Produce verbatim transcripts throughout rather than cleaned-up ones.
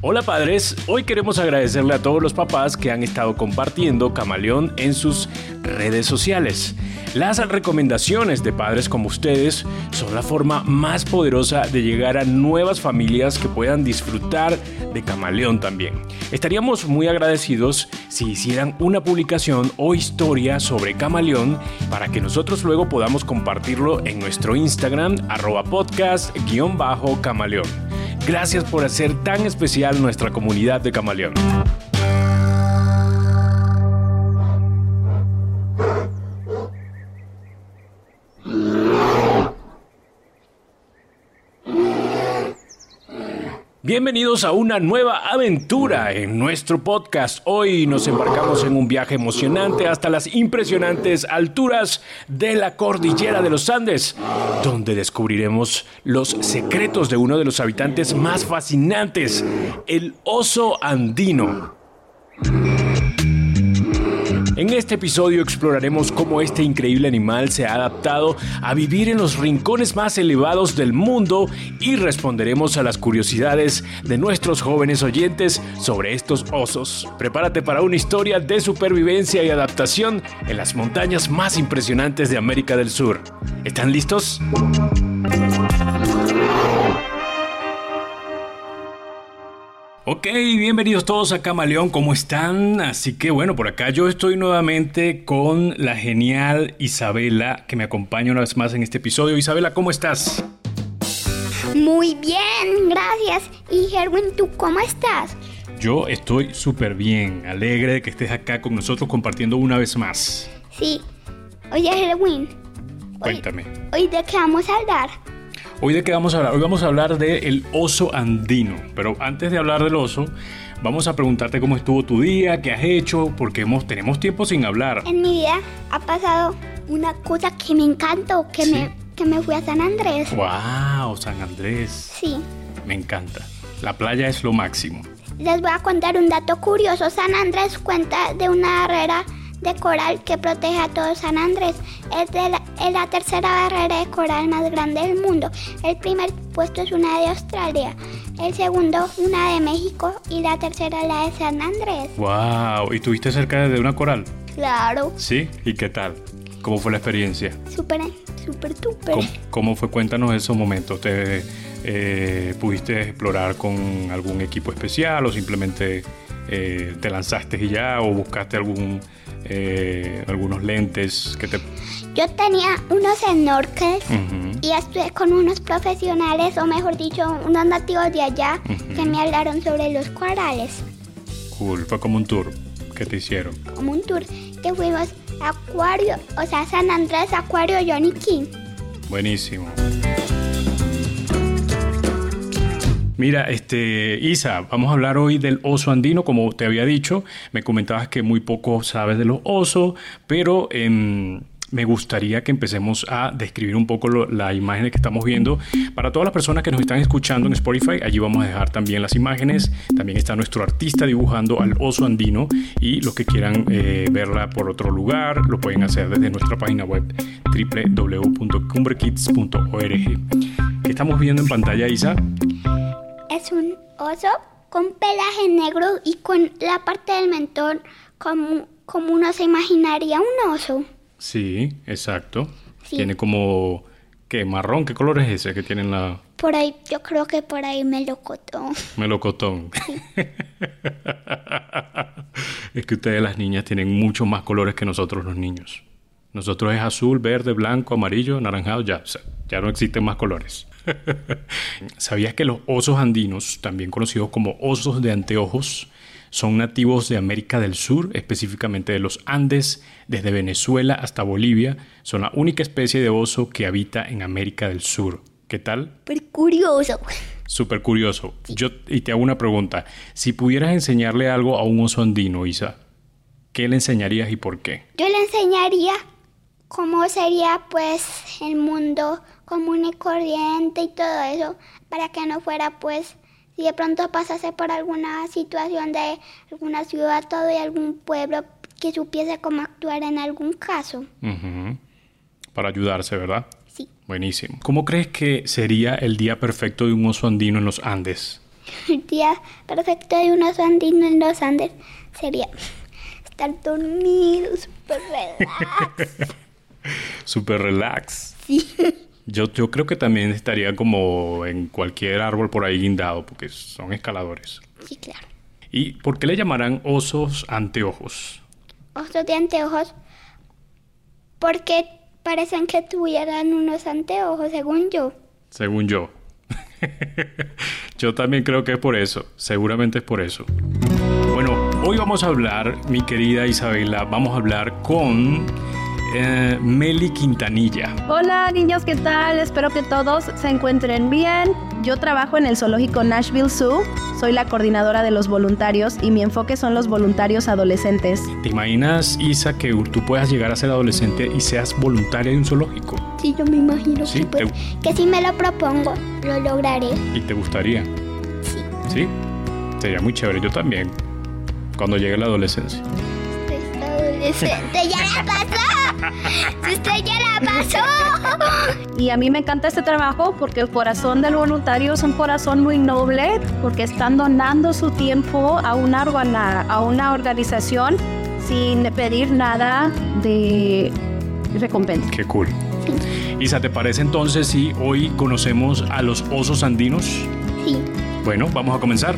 Hola padres, hoy queremos agradecerle a todos los papás que han estado compartiendo Camaleón en sus redes sociales. Las recomendaciones de padres como ustedes son la forma más poderosa de llegar a nuevas familias que puedan disfrutar de Camaleón también. Estaríamos muy agradecidos si hicieran una publicación o historia sobre Camaleón para que nosotros luego podamos compartirlo en nuestro Instagram, arroba podcast guión bajo Camaleón. Gracias por hacer tan especial nuestra comunidad de Camaleón. Bienvenidos a una nueva aventura en nuestro podcast. Hoy nos embarcamos en un viaje emocionante hasta las impresionantes alturas de la cordillera de los Andes, donde descubriremos los secretos de uno de los habitantes más fascinantes, el oso andino. En este episodio exploraremos cómo este increíble animal se ha adaptado a vivir en los rincones más elevados del mundo y responderemos a las curiosidades de nuestros jóvenes oyentes sobre estos osos. Prepárate para una historia de supervivencia y adaptación en las montañas más impresionantes de América del Sur. ¿Están listos? Ok, bienvenidos todos a Camaleón, ¿cómo están? Así que bueno, por acá yo estoy nuevamente con la genial Isabela, que me acompaña una vez más en este episodio. Isabela, ¿cómo estás? Muy bien, gracias. Y Herwin, ¿tú cómo estás? Yo estoy súper bien, alegre de que estés acá con nosotros compartiendo una vez más. Sí. Oye, Herwin. Cuéntame. Hoy, ¿hoy de qué vamos a hablar? Hoy de qué vamos a hablar? Hoy vamos a hablar del oso andino. Pero antes de hablar del oso, vamos a preguntarte cómo estuvo tu día, qué has hecho, porque hemos, tenemos tiempo sin hablar. En mi vida ha pasado una cosa que me encantó, que, ¿Sí? me, que me fui a San Andrés. ¡Wow! San Andrés. Sí. Me encanta. La playa es lo máximo. Les voy a contar un dato curioso. San Andrés cuenta de una barrera de coral que protege a todo San Andrés. Es, de la, es la tercera barrera de coral más grande del mundo. El primer puesto es una de Australia, el segundo una de México y la tercera la de San Andrés. ¡Wow! ¿Y estuviste cerca de una coral? Claro. ¿Sí? ¿Y qué tal? ¿Cómo fue la experiencia? Súper, súper, súper. ¿Cómo, ¿Cómo fue? Cuéntanos esos momentos. ¿Te eh, pudiste explorar con algún equipo especial o simplemente eh, te lanzaste y ya, o buscaste algún Eh, algunos lentes que te... Yo tenía unos snorkels uh-huh. y estuve con unos profesionales, o mejor dicho, unos nativos de allá uh-huh. que me hablaron sobre los corales. Cool, fue como un tour que te hicieron. Como un tour que fuimos a Acuario, o sea, San Andrés, Acuario Johnny King. Buenísimo. Mira, este, Isa, vamos a hablar hoy del oso andino. Como te había dicho, me comentabas que muy poco sabes de los osos, pero eh, me gustaría que empecemos a describir un poco lo, la imagen que estamos viendo. Para todas las personas que nos están escuchando en Spotify, allí vamos a dejar también las imágenes. También está nuestro artista dibujando al oso andino, y los que quieran eh, verla por otro lugar, lo pueden hacer desde nuestra página web doble u doble u doble u punto cumberkids punto org. ¿Qué estamos viendo en pantalla, Isa? Es un oso con pelaje negro y con la parte del mentón como, como uno se imaginaría un oso. Sí, exacto. Sí. Tiene como... ¿Qué? ¿Marrón? ¿Qué color es ese que tiene en la...? Por ahí, yo creo que por ahí melocotón. Melocotón. Sí. Es que ustedes las niñas tienen muchos más colores que nosotros los niños. Nosotros es azul, verde, blanco, amarillo, anaranjado, ya, o sea, ya no existen más colores. ¿Sabías que los osos andinos, también conocidos como osos de anteojos, son nativos de América del Sur, específicamente de los Andes, desde Venezuela hasta Bolivia? Son la única especie de oso que habita en América del Sur. ¿Qué tal? Súper curioso. Súper curioso. Yo, y te hago una pregunta. Si pudieras enseñarle algo a un oso andino, Isa, ¿qué le enseñarías y por qué? Yo le enseñaría cómo sería pues el mundo común y corriente y todo eso, para que no fuera pues, si de pronto pasase por alguna situación de alguna ciudad o de algún pueblo, que supiese cómo actuar en algún caso. Uh-huh. Para ayudarse, ¿verdad? Sí. Buenísimo. ¿Cómo crees que sería el día perfecto de un oso andino en los Andes? El día perfecto de un oso andino en los Andes sería estar dormido, súper relax. Súper relax. Sí. Yo, yo creo que también estaría como en cualquier árbol por ahí guindado, porque son escaladores. Sí, claro. ¿Y por qué le llamarán osos anteojos? Osos de anteojos, porque parecen que tuvieran unos anteojos, según yo. Según yo. Yo también creo que es por eso. Seguramente es por eso. Bueno, hoy vamos a hablar, mi querida Isabela, vamos a hablar con eh, Meli Quintanilla. Hola niños, ¿qué tal? Espero que todos se encuentren bien. Yo trabajo en el zoológico Nashville Zoo. Soy la coordinadora de los voluntarios y mi enfoque son los voluntarios adolescentes. ¿Te imaginas, Isa, que tú puedas llegar a ser adolescente y seas voluntaria de un zoológico? Sí, yo me imagino ¿Sí? que, pues, ¿Te... que si me lo propongo, lo lograré. ¿Y te gustaría? Sí. ¿Sí? Sería muy chévere. Yo también. Cuando llegue la adolescencia. Usted es adolescente. ¡Ya la pasó! Si usted ya la pasó. Y a mí me encanta este trabajo porque el corazón del voluntario es un corazón muy noble, porque están donando su tiempo a una, a una organización sin pedir nada de recompensa. Qué cool. Isa, ¿te parece entonces si hoy conocemos a los osos andinos? Sí. Bueno, vamos a comenzar.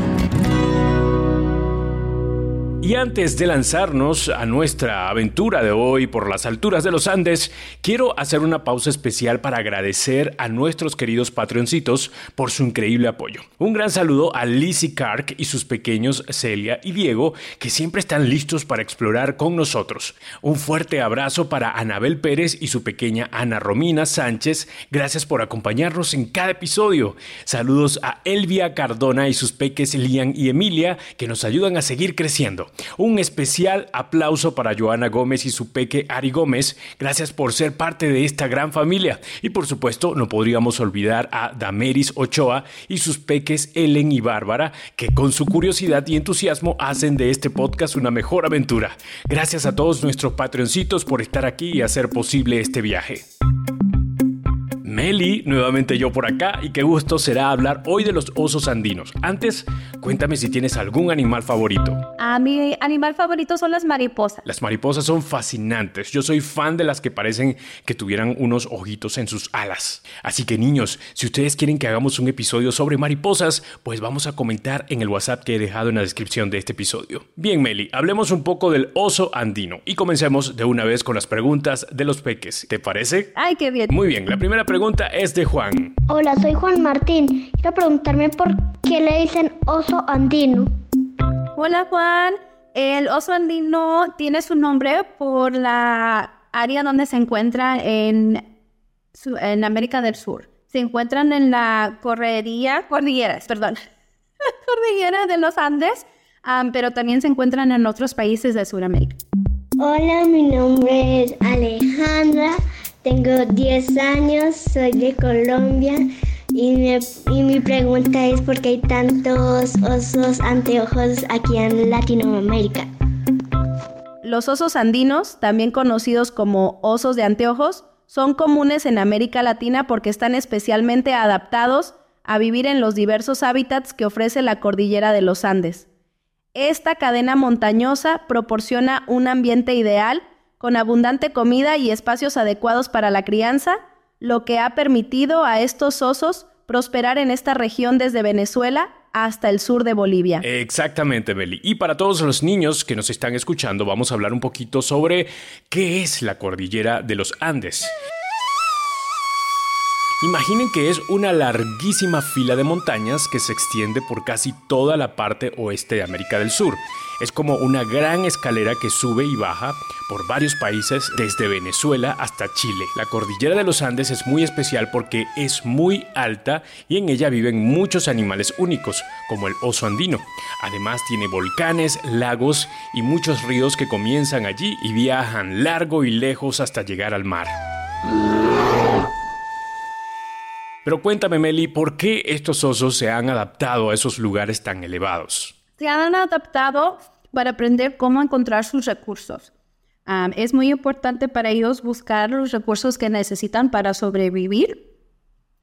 Y antes de lanzarnos a nuestra aventura de hoy por las alturas de los Andes, quiero hacer una pausa especial para agradecer a nuestros queridos Patreoncitos por su increíble apoyo. Un gran saludo a Lizzie Kark y sus pequeños Celia y Diego, que siempre están listos para explorar con nosotros. Un fuerte abrazo para Anabel Pérez y su pequeña Ana Romina Sánchez. Gracias por acompañarnos en cada episodio. Saludos a Elvia Cardona y sus peques Lian y Emilia, que nos ayudan a seguir creciendo. Un especial aplauso para Joana Gómez y su peque Ari Gómez. Gracias por ser parte de esta gran familia. Y por supuesto, no podríamos olvidar a Dameris Ochoa y sus peques Ellen y Bárbara, que con su curiosidad y entusiasmo hacen de este podcast una mejor aventura. Gracias a todos nuestros Patreoncitos por estar aquí y hacer posible este viaje. Meli, nuevamente yo por acá, y qué gusto será hablar hoy de los osos andinos. Antes, cuéntame si tienes algún animal favorito. A mi animal favorito son las mariposas. Las mariposas son fascinantes. Yo soy fan de las que parecen que tuvieran unos ojitos en sus alas. Así que niños, si ustedes quieren que hagamos un episodio sobre mariposas, pues vamos a comentar en el WhatsApp que he dejado en la descripción de este episodio. Bien, Meli, hablemos un poco del oso andino y comencemos de una vez con las preguntas de los peques. ¿Te parece? Ay, qué bien. Muy bien, la primera pregunta es de Juan. Hola, soy Juan Martín. Quiero preguntarme por qué le dicen oso andino. Hola, Juan. El oso andino tiene su nombre por la área donde se encuentra en, en América del Sur. Se encuentran en la correría, cordilleras, perdón, cordillera de los Andes, um, pero también se encuentran en otros países de Sudamérica. Hola, mi nombre es Alejandra. Tengo diez años, soy de Colombia y, me, y mi pregunta es por qué hay tantos osos anteojos aquí en Latinoamérica. Los osos andinos, también conocidos como osos de anteojos, son comunes en América Latina porque están especialmente adaptados a vivir en los diversos hábitats que ofrece la cordillera de los Andes. Esta cadena montañosa proporciona un ambiente ideal con abundante comida y espacios adecuados para la crianza, lo que ha permitido a estos osos prosperar en esta región desde Venezuela hasta el sur de Bolivia. Exactamente, Meli. Y para todos los niños que nos están escuchando, vamos a hablar un poquito sobre qué es la cordillera de los Andes. Imaginen que es una larguísima fila de montañas que se extiende por casi toda la parte oeste de América del Sur. Es como una gran escalera que sube y baja por varios países desde Venezuela hasta Chile. La cordillera de los Andes es muy especial porque es muy alta y en ella viven muchos animales únicos, como el oso andino. Además tiene volcanes, lagos y muchos ríos que comienzan allí y viajan largo y lejos hasta llegar al mar. Pero cuéntame, Meli, ¿por qué estos osos se han adaptado a esos lugares tan elevados? Se han adaptado para aprender cómo encontrar sus recursos. Um, es muy importante para ellos buscar los recursos que necesitan para sobrevivir.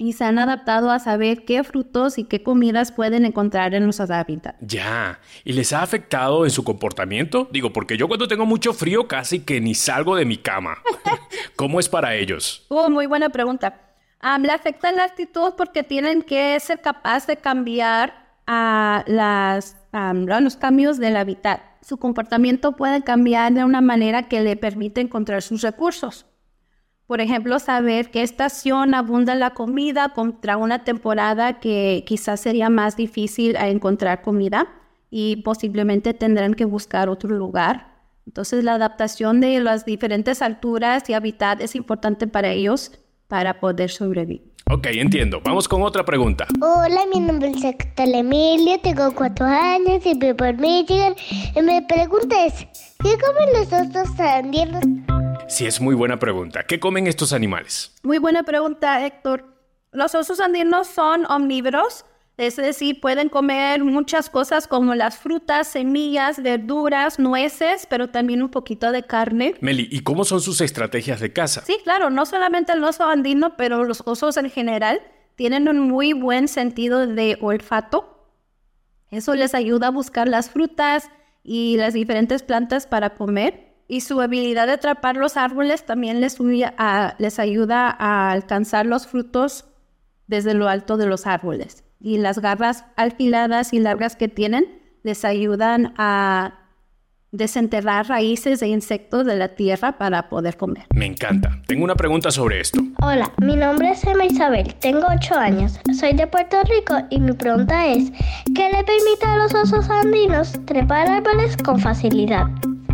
y se han adaptado a saber qué frutos y qué comidas pueden encontrar en nuestros hábitats. Ya, ¿y les ha afectado en su comportamiento? Digo, porque yo cuando tengo mucho frío casi que ni salgo de mi cama. ¿Cómo es para ellos? Oh, muy buena pregunta. Um, le afecta la actitud porque tienen que ser capaces de cambiar a las, um, los cambios del hábitat. Su comportamiento puede cambiar de una manera que le permite encontrar sus recursos. Por ejemplo, saber qué estación abunda la comida contra una temporada que quizás sería más difícil a encontrar comida y posiblemente tendrán que buscar otro lugar. Entonces, la adaptación de las diferentes alturas y hábitat es importante para ellos para poder sobrevivir. Ok, entiendo. Vamos con otra pregunta. Hola, mi nombre es Héctor Emilio, tengo cuatro años y vivo por Michigan. Y mi pregunta es, ¿qué comen los osos andinos? Sí, es muy buena pregunta. ¿Qué comen estos animales? Muy buena pregunta, Héctor. Los osos andinos son omnívoros, es decir, pueden comer muchas cosas como las frutas, semillas, verduras, nueces, pero también un poquito de carne. Meli, ¿y cómo son sus estrategias de caza? Sí, claro, no solamente el oso andino, pero los osos en general tienen un muy buen sentido de olfato. Eso les ayuda a buscar las frutas y las diferentes plantas para comer. Y su habilidad de atrapar los árboles también les, a, les ayuda a alcanzar los frutos desde lo alto de los árboles. Y las garras afiladas y largas que tienen les ayudan a desenterrar raíces de insectos de la tierra para poder comer. Me encanta. Tengo una pregunta sobre esto. Hola, mi nombre es Emma Isabel, tengo ocho años, soy de Puerto Rico y mi pregunta es, ¿qué le permite a los osos andinos trepar árboles con facilidad?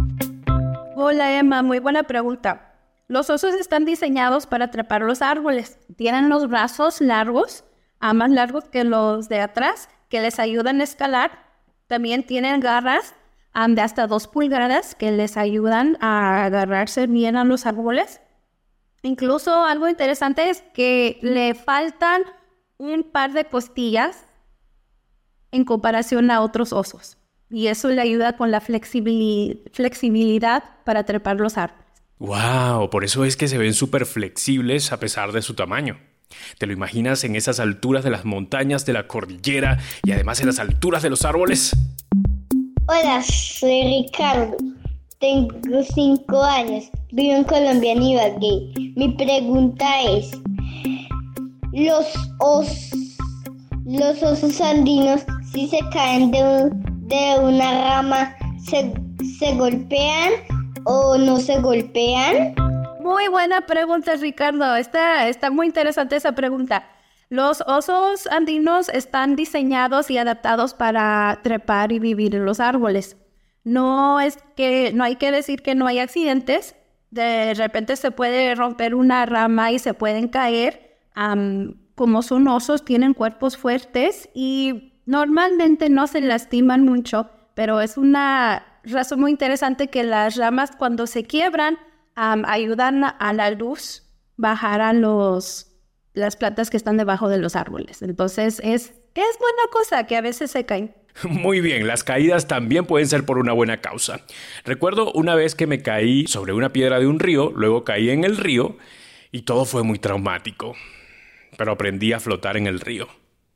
Hola Emma, muy buena pregunta. Los osos están diseñados para trepar los árboles. Tienen los brazos largos, más largos que los de atrás, que les ayudan a escalar. También tienen garras um, de hasta dos pulgadas que les ayudan a agarrarse bien a los árboles. Incluso algo interesante es que le faltan un par de costillas en comparación a otros osos. Y eso le ayuda con la flexibili- flexibilidad para trepar los árboles. ¡Wow! Por eso es que se ven súper flexibles a pesar de su tamaño. ¿Te lo imaginas en esas alturas de las montañas, de la cordillera y además en las alturas de los árboles? Hola, soy Ricardo, tengo cinco años, vivo en Colombia, en Ibagué. Mi pregunta es, ¿los, os, los osos andinos, si se caen de, un, de una rama, se, se golpean o no se golpean? Muy buena pregunta, Ricardo. Está, está muy interesante esa pregunta. Los osos andinos están diseñados y adaptados para trepar y vivir en los árboles. No es que, no hay que decir que no hay accidentes. De repente se puede romper una rama y se pueden caer. Um, como son osos, tienen cuerpos fuertes y normalmente no se lastiman mucho, pero es una razón muy interesante que las ramas cuando se quiebran Um, ayudan a la luz bajar a los, las plantas que están debajo de los árboles. Entonces es, es buena cosa que a veces se caen. Muy bien, las caídas también pueden ser por una buena causa. Recuerdo una vez que me caí sobre una piedra de un río, luego caí en el río y todo fue muy traumático. Pero aprendí a flotar en el río.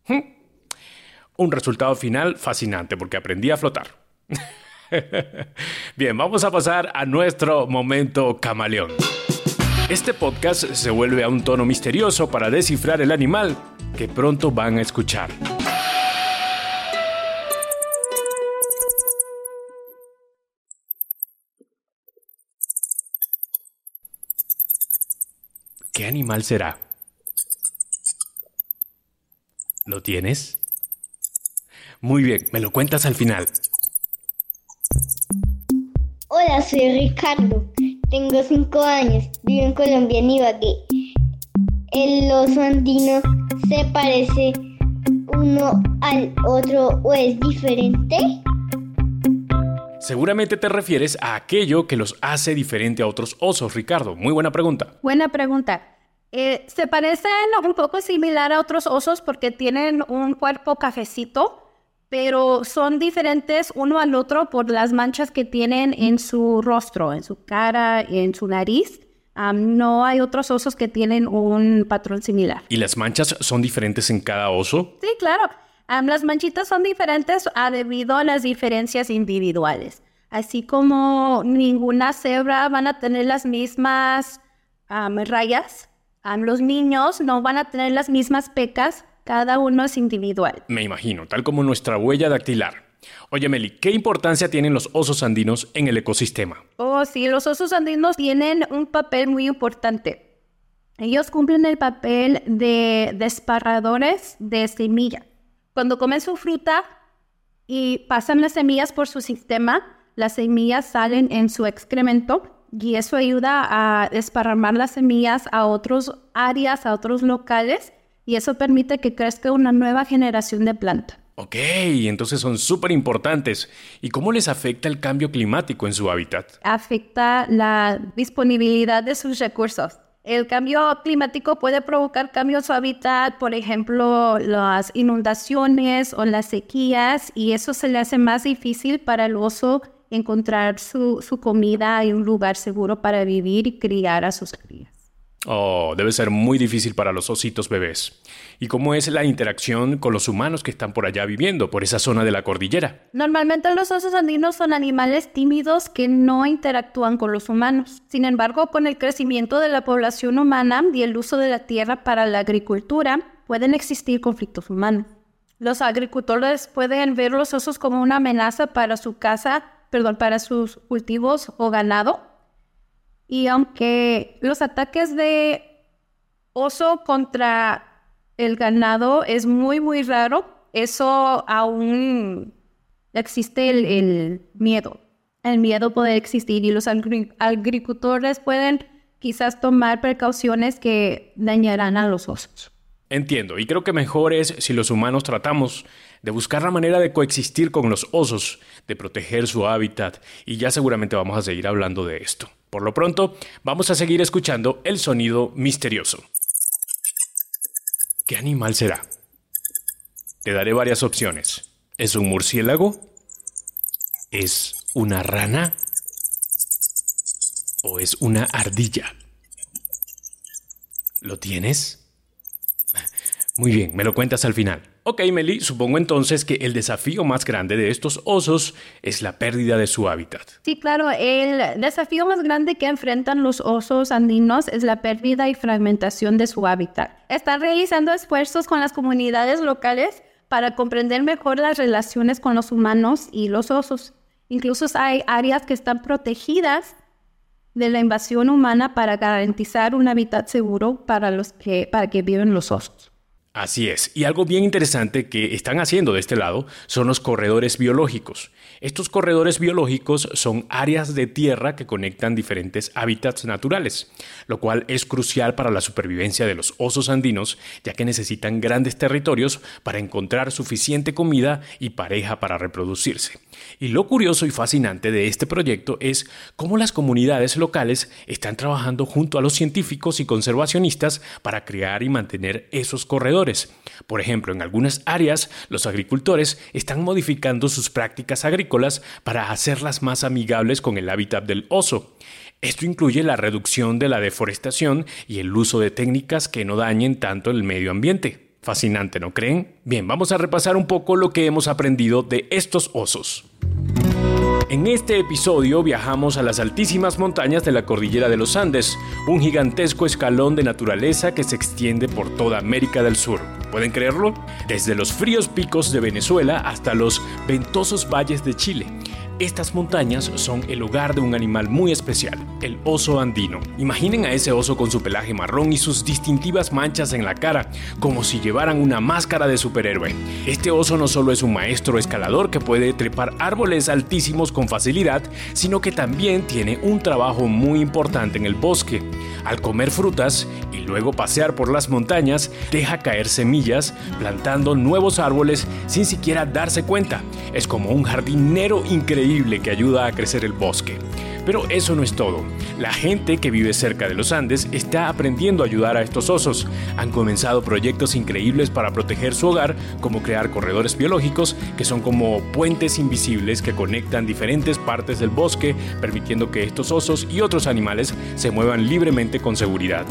Un resultado final fascinante porque aprendí a flotar. Bien, vamos a pasar a nuestro momento camaleón. Este podcast se vuelve a un tono misterioso para descifrar el animal que pronto van a escuchar. ¿Qué animal será? ¿Lo tienes? Muy bien, me lo cuentas al final. Hola, soy Ricardo, tengo cinco años, vivo en Colombia, en Ibagué. ¿El oso andino se parece uno al otro o es diferente? Seguramente te refieres a aquello que los hace diferente a otros osos, Ricardo. Muy buena pregunta. Buena pregunta. Eh, se parecen un poco similar a otros osos porque tienen un cuerpo cafecito, pero son diferentes uno al otro por las manchas que tienen en su rostro, en su cara, en su nariz. Um, no hay otros osos que tienen un patrón similar. ¿Y las manchas son diferentes en cada oso? Sí, claro. Um, las manchitas son diferentes uh, debido a las diferencias individuales. Así como ninguna cebra van a tener las mismas um, rayas, um, los niños no van a tener las mismas pecas, cada uno es individual. Me imagino, tal como nuestra huella dactilar. Oye, Meli, ¿qué importancia tienen los osos andinos en el ecosistema? Oh, sí, los osos andinos tienen un papel muy importante. Ellos cumplen el papel de desparradores de semillas. Cuando comen su fruta y pasan las semillas por su sistema, las semillas salen en su excremento y eso ayuda a desparramar las semillas a otras áreas, a otros locales, y eso permite que crezca una nueva generación de plantas. Ok, entonces son súper importantes. ¿Y cómo les afecta el cambio climático en su hábitat? Afecta la disponibilidad de sus recursos. El cambio climático puede provocar cambios en su hábitat, por ejemplo, las inundaciones o las sequías, y eso se le hace más difícil para el oso encontrar su, su comida y un lugar seguro para vivir y criar a sus crías. Oh, debe ser muy difícil para los ositos bebés. ¿Y cómo es la interacción con los humanos que están por allá viviendo, por esa zona de la cordillera? Normalmente los osos andinos son animales tímidos que no interactúan con los humanos. Sin embargo, con el crecimiento de la población humana y el uso de la tierra para la agricultura, pueden existir conflictos humanos. Los agricultores pueden ver los osos como una amenaza para su casa, perdón, para sus cultivos o ganado. Y aunque los ataques de oso contra el ganado es muy, muy raro, eso aún existe el, el miedo. El miedo puede existir y los agri- agricultores pueden quizás tomar precauciones que dañarán a los osos. Entiendo, y creo que mejor es si los humanos tratamos de buscar la manera de coexistir con los osos, de proteger su hábitat, y ya seguramente vamos a seguir hablando de esto. Por lo pronto, vamos a seguir escuchando el sonido misterioso. ¿Qué animal será? Te daré varias opciones. ¿Es un murciélago? ¿Es una rana? ¿O es una ardilla? ¿Lo tienes? Muy bien, me lo cuentas al final. Ok, Meli, supongo entonces que el desafío más grande de estos osos es la pérdida de su hábitat. Sí, claro, el desafío más grande que enfrentan los osos andinos es la pérdida y fragmentación de su hábitat. Están realizando esfuerzos con las comunidades locales para comprender mejor las relaciones con los humanos y los osos. Incluso hay áreas que están protegidas de la invasión humana para garantizar un hábitat seguro para los que, para que viven los osos. Así es, y algo bien interesante que están haciendo de este lado son los corredores biológicos. Estos corredores biológicos son áreas de tierra que conectan diferentes hábitats naturales, lo cual es crucial para la supervivencia de los osos andinos, ya que necesitan grandes territorios para encontrar suficiente comida y pareja para reproducirse. Y lo curioso y fascinante de este proyecto es cómo las comunidades locales están trabajando junto a los científicos y conservacionistas para crear y mantener esos corredores. Por ejemplo, en algunas áreas, los agricultores están modificando sus prácticas agrícolas para hacerlas más amigables con el hábitat del oso. Esto incluye la reducción de la deforestación y el uso de técnicas que no dañen tanto el medio ambiente. Fascinante, ¿no creen? Bien, vamos a repasar un poco lo que hemos aprendido de estos osos. En este episodio viajamos a las altísimas montañas de la cordillera de los Andes, un gigantesco escalón de naturaleza que se extiende por toda América del Sur. ¿Pueden creerlo? Desde los fríos picos de Venezuela hasta los ventosos valles de Chile. Estas montañas son el hogar de un animal muy especial, el oso andino. Imaginen a ese oso con su pelaje marrón y sus distintivas manchas en la cara, como si llevaran una máscara de superhéroe. Este oso no solo es un maestro escalador que puede trepar árboles altísimos con facilidad, sino que también tiene un trabajo muy importante en el bosque. Al comer frutas y luego pasear por las montañas, deja caer semillas, plantando nuevos árboles sin siquiera darse cuenta. Es como un jardinero increíble que ayuda a crecer el bosque. Pero eso no es todo. La gente que vive cerca de los Andes está aprendiendo a ayudar a estos osos. Han comenzado proyectos increíbles para proteger su hogar, como crear corredores biológicos, que son como puentes invisibles que conectan diferentes partes del bosque, permitiendo que estos osos y otros animales se muevan libremente con seguridad.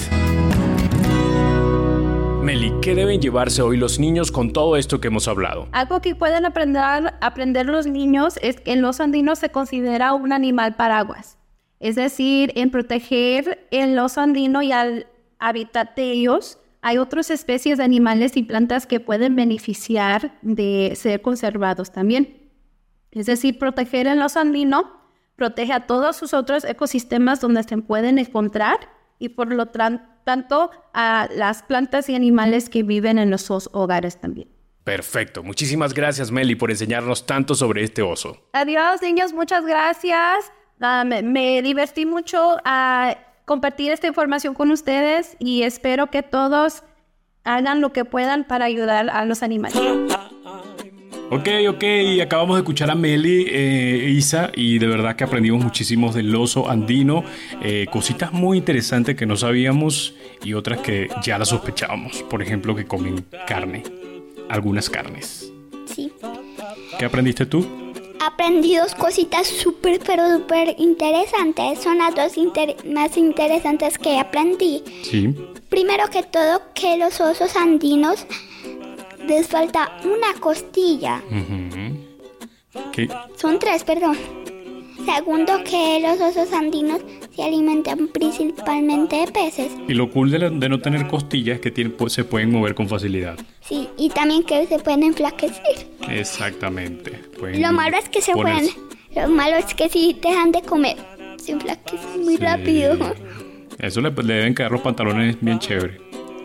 Meli, ¿qué deben llevarse hoy los niños con todo esto que hemos hablado? Algo que pueden aprender, aprender los niños es que el oso andino se considera un animal paraguas. Es decir, en proteger el oso andino y al hábitat de ellos, hay otras especies de animales y plantas que pueden beneficiar de ser conservados también. Es decir, proteger el oso andino protege a todos sus otros ecosistemas donde se pueden encontrar y por lo tanto tanto a las plantas y animales que viven en nuestros hogares también. Perfecto. Muchísimas gracias, Meli, por enseñarnos tanto sobre este oso. Adiós, niños. Muchas gracias. Uh, me, me divertí mucho a compartir esta información con ustedes y espero que todos hagan lo que puedan para ayudar a los animales. Ok, ok, acabamos de escuchar a Meli, eh, Isa, y de verdad que aprendimos muchísimo del oso andino, eh, cositas muy interesantes que no sabíamos y otras que ya las sospechábamos, por ejemplo que comen carne, algunas carnes. Sí. ¿Qué aprendiste tú? Aprendí dos cositas súper, pero súper interesantes, son las dos inter- más interesantes que aprendí. Sí. Primero que todo, que los osos andinos les falta una costilla. Uh-huh. ¿Qué? Son tres, perdón. Segundo, que los osos andinos se alimentan principalmente de peces. Y lo cool de, la, de no tener costillas es que tienen, pues, se pueden mover con facilidad. Sí, y también que se pueden enflaquecer. Exactamente. Pueden lo malo es que se ponerse... pueden... Lo malo es que si dejan de comer, se enflaquecen muy sí. rápido. Eso le, le deben quedar los pantalones bien chéveres.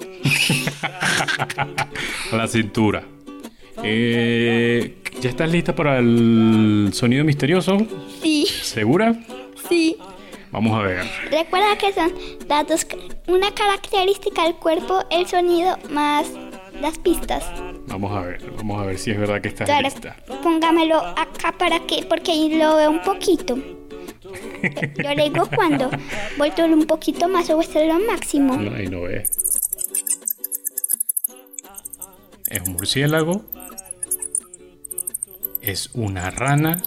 A la cintura. Eh, ¿Ya estás lista para el sonido misterioso? Sí. ¿Segura? Sí. Vamos a ver. Recuerda que son las dos, una característica del cuerpo, el sonido más las pistas. Vamos a ver, vamos a ver si es verdad que estás Claro, lista. Póngamelo acá para que, porque ahí lo veo un poquito. Yo le digo cuando. Vuéltelo un poquito más o vuéltelo lo máximo. No, ahí no ve. ¿Es un murciélago? ¿Es una rana?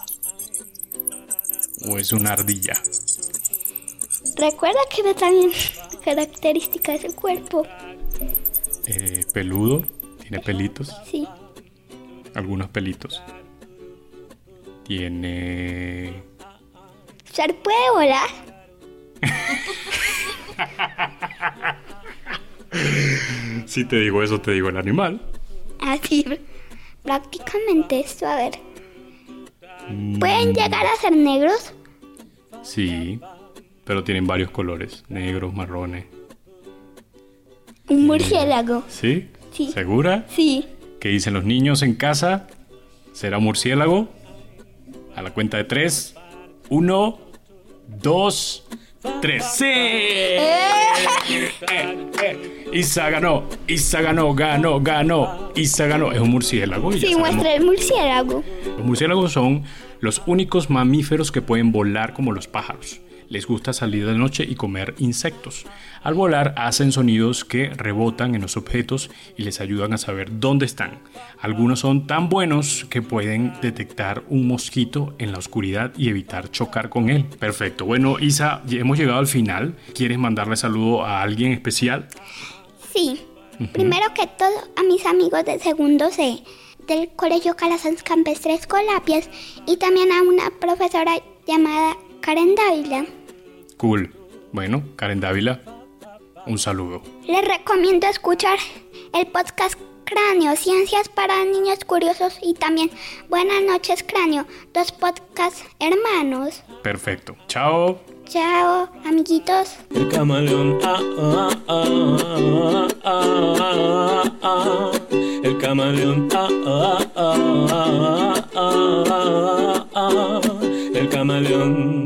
¿O es una ardilla? Recuerda que ve también características del cuerpo. Eh, ¿Peludo? ¿Tiene pelitos? Sí. Algunos pelitos. Tiene... ¿Se puede volar? Si te digo eso, te digo el animal. Así, prácticamente esto, a ver. ¿Pueden llegar a ser negros? Sí, pero tienen varios colores, negros, marrones. Un murciélago. ¿Sí? Sí. ¿Segura? Sí. ¿Qué dicen los niños en casa? ¿Será murciélago? A la cuenta de tres. Uno, dos, tres. ¡Sí! ¡Eh! Eh, eh. Isa ganó, Isa ganó, ganó, ganó. Isa ganó. Es un murciélago. Sí, muestra el murciélago. Los murciélagos son los únicos mamíferos que pueden volar como los pájaros. Les gusta salir de noche y comer insectos. Al volar hacen sonidos que rebotan en los objetos y les ayudan a saber dónde están. Algunos son tan buenos que pueden detectar un mosquito en la oscuridad y evitar chocar con él. Perfecto. Bueno, Isa, hemos llegado al final. ¿Quieres mandarle saludo a alguien especial? Sí. Uh-huh. Primero que todo, a mis amigos de segundo C del Colegio Calasanz Campestres Colapias y también a una profesora llamada Karen Dávila. Cool. Bueno, Karen Dávila, un saludo. Les recomiendo escuchar el podcast Cráneo, Ciencias para Niños Curiosos y también Buenas noches Cráneo, dos podcasts hermanos. Perfecto. Chao. Chao, amiguitos. El camaleón, ah, ah, ah, ah, ah, ah. El camaleón, ah, ah, ah, ah, ah, ah. El camaleón.